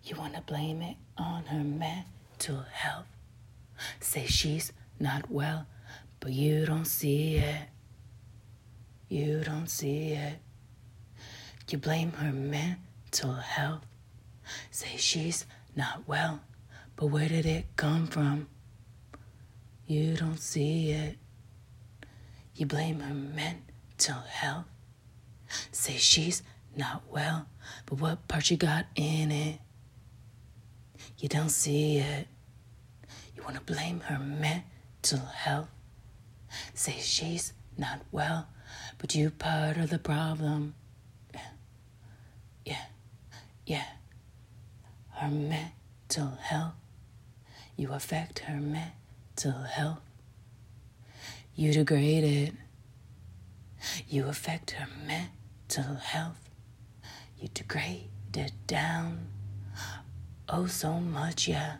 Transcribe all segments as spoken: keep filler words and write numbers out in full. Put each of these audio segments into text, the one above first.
You want to blame it on her mental health. Say she's not well, but you don't see it. You don't see it. You blame her mental health. Say she's not well, but where did it come from? You don't see it. You blame her mental health. Say she's not well, but what part you got in it? You don't see it. You want to blame her mental health. Say she's not well, but you part of the problem. Yeah, yeah, yeah. Her mental health. You affect her mental health. You degrade it. You affect her mental health. You degrade it down. Oh, so much, yeah.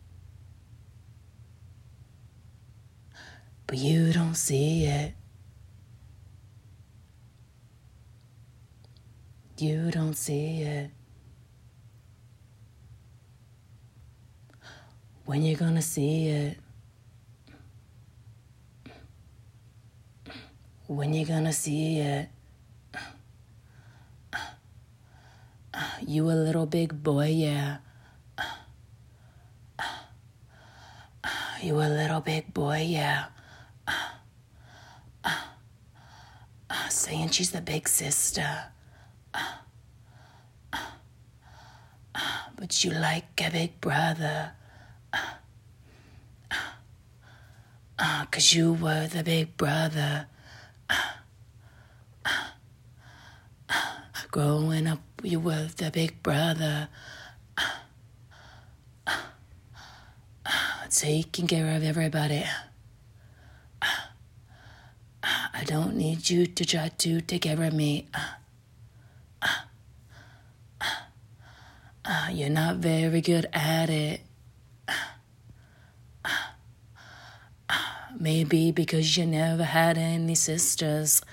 But you don't see it. You don't see it. When you gonna see it? When you gonna see it? You a little big boy, yeah. You a little big boy, yeah. Saying she's the big sister. But you like a big brother. Cause you were the big brother. Growing up, you were the big brother. Taking care of everybody. I don't need you to try to take care of me. You're not very good at it. Maybe because you never had any sisters.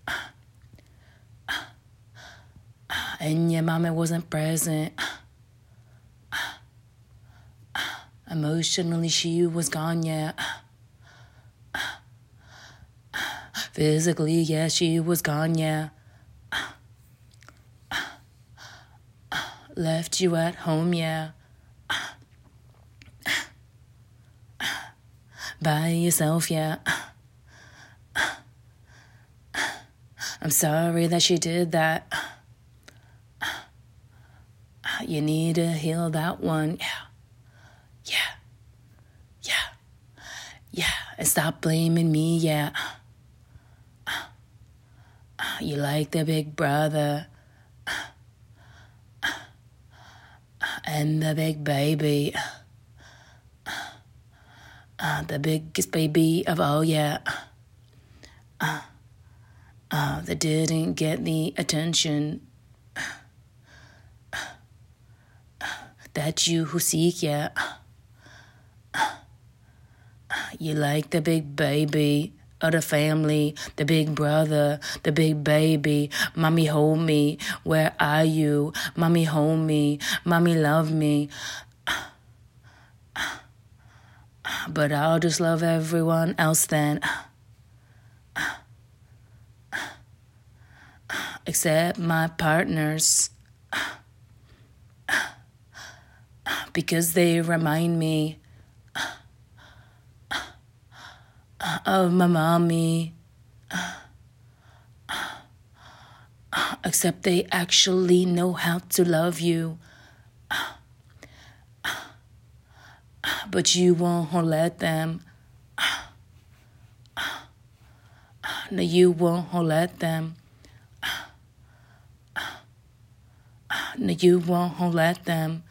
And your mama wasn't present. Emotionally, she was gone, yeah. Physically, yeah, she was gone, yeah. Left you at home, yeah. By yourself, yeah. I'm sorry that she did that. You need to heal that one, yeah. Yeah. Yeah. Yeah. And stop blaming me, yeah. You like the big brother. And the big baby. Uh, the biggest baby of all, yeah. Uh, uh, that didn't get the attention that you who seek, yeah. You like the big baby of the family, the big brother, the big baby. Mommy, hold me. Where are you? Mommy, hold me. Mommy, love me. But I'll just love everyone else then. Except my partners. Because they remind me of my mommy. Except they actually know how to love you. But you won't let them. No, you won't let them. No, you won't let them.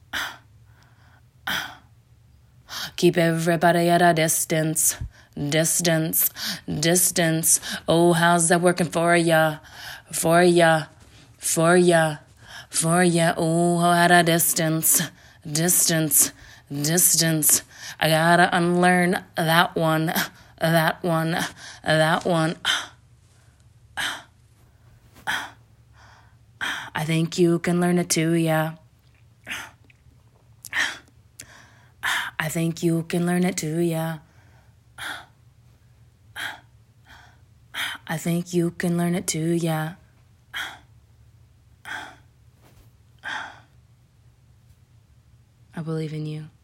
Keep everybody at a distance. Distance. Distance. Oh, how's that working for ya? For ya. For ya. For ya. Oh, at a distance. Distance. Distance. I gotta unlearn that one. That one. That one. I think you can learn it too, yeah. I think you can learn it too, yeah. I think you can learn it too, yeah. I believe in you.